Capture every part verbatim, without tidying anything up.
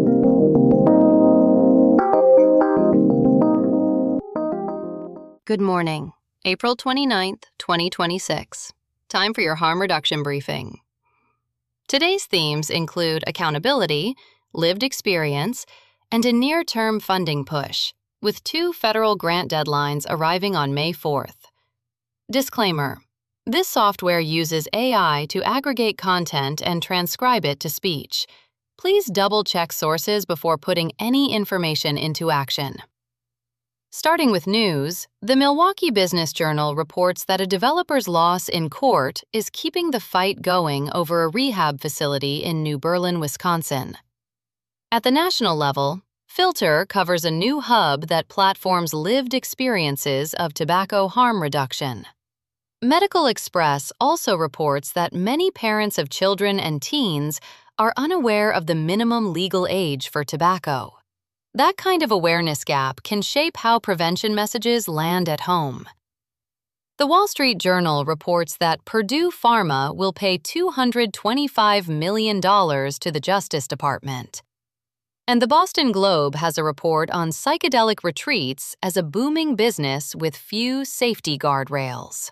Good morning, April twenty-ninth, twenty twenty-six. Time for your harm reduction briefing. Today's themes include accountability, lived experience, and a near-term funding push, with two federal grant deadlines arriving on May fourth. Disclaimer: this software uses A I to aggregate content and transcribe it to speech. Please double-check sources before putting any information into action. Starting with news, the Milwaukee Business Journal reports that a developer's loss in court is keeping the fight going over a rehab facility in New Berlin, Wisconsin. At the national level, Filter covers a new hub that platforms lived experiences of tobacco harm reduction. Medical Express also reports that many parents of children and teens are unaware of the minimum legal age for tobacco. That kind of awareness gap can shape how prevention messages land at home. The Wall Street Journal reports that Purdue Pharma will pay two hundred twenty-five million dollars to the Justice Department. And the Boston Globe has a report on psychedelic retreats as a booming business with few safety guardrails.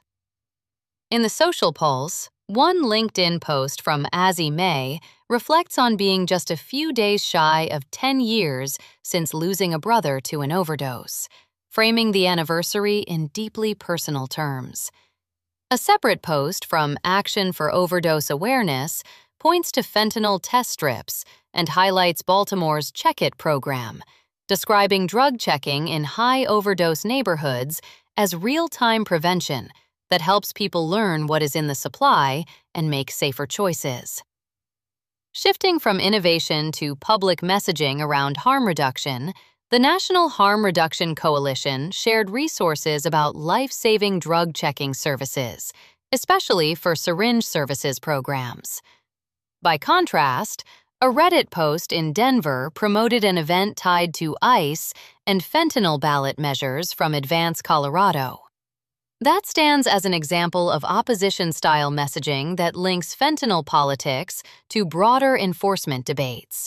In the Social Pulse, one LinkedIn post from Azzy May reflects on being just a few days shy of ten years since losing a brother to an overdose, framing the anniversary in deeply personal terms. A separate post from Action for Overdose Awareness points to fentanyl test strips and highlights Baltimore's Check It program, describing drug checking in high overdose neighborhoods as real-time prevention that helps people learn what is in the supply and make safer choices. Shifting from innovation to public messaging around harm reduction, the National Harm Reduction Coalition shared resources about life-saving drug checking services, especially for syringe services programs. By contrast, a Reddit post in Denver promoted an event tied to ICE and fentanyl ballot measures from Advance Colorado. That stands as an example of opposition-style messaging that links fentanyl politics to broader enforcement debates.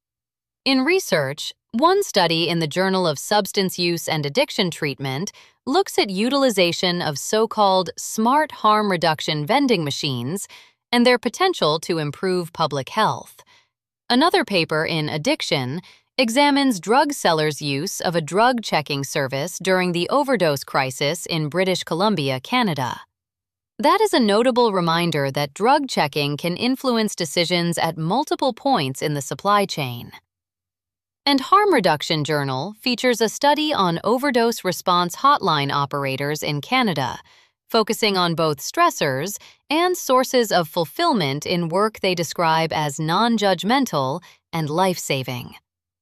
In research, one study in the Journal of Substance Use and Addiction Treatment looks at utilization of so-called smart harm reduction vending machines and their potential to improve public health. Another paper in Addiction examines drug sellers' use of a drug checking service during the overdose crisis in British Columbia, Canada. That is a notable reminder that drug checking can influence decisions at multiple points in the supply chain. And Harm Reduction Journal features a study on overdose response hotline operators in Canada, focusing on both stressors and sources of fulfillment in work they describe as non-judgmental and life-saving.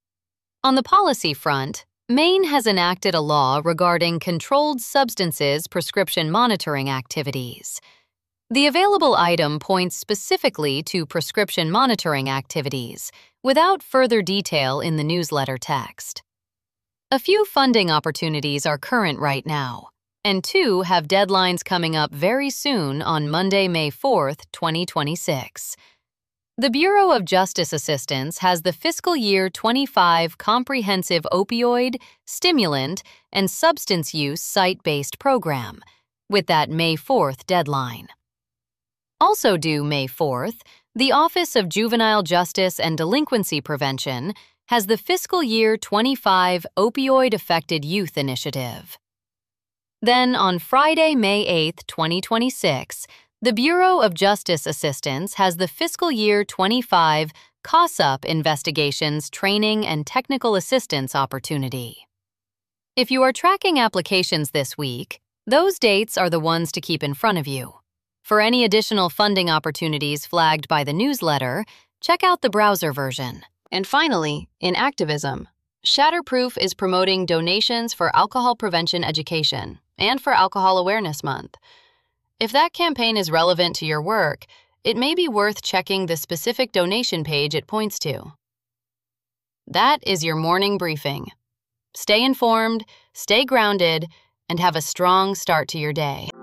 On the policy front, Maine has enacted a law regarding controlled substances prescription monitoring activities. The available item points specifically to prescription monitoring activities, without further detail in the newsletter text. A few funding opportunities are current right now, and two have deadlines coming up very soon on Monday, May fourth, twenty twenty-six. The Bureau of Justice Assistance has the fiscal year twenty-five Comprehensive Opioid, Stimulant, and Substance Use Site-Based Program, with that May fourth deadline. Also due May fourth, the Office of Juvenile Justice and Delinquency Prevention has the fiscal year twenty-five Opioid-Affected Youth Initiative. Then, on Friday, May eighth, twenty twenty-six, the Bureau of Justice Assistance has the fiscal year twenty-five C O S U P Investigations Training and Technical Assistance Opportunity. If you are tracking applications this week, those dates are the ones to keep in front of you. For any additional funding opportunities flagged by the newsletter, check out the browser version. And finally, in activism, Shatterproof is promoting donations for alcohol prevention education and for Alcohol Awareness Month. If that campaign is relevant to your work, it may be worth checking the specific donation page it points to. That is your morning briefing. Stay informed, stay grounded, and have a strong start to your day.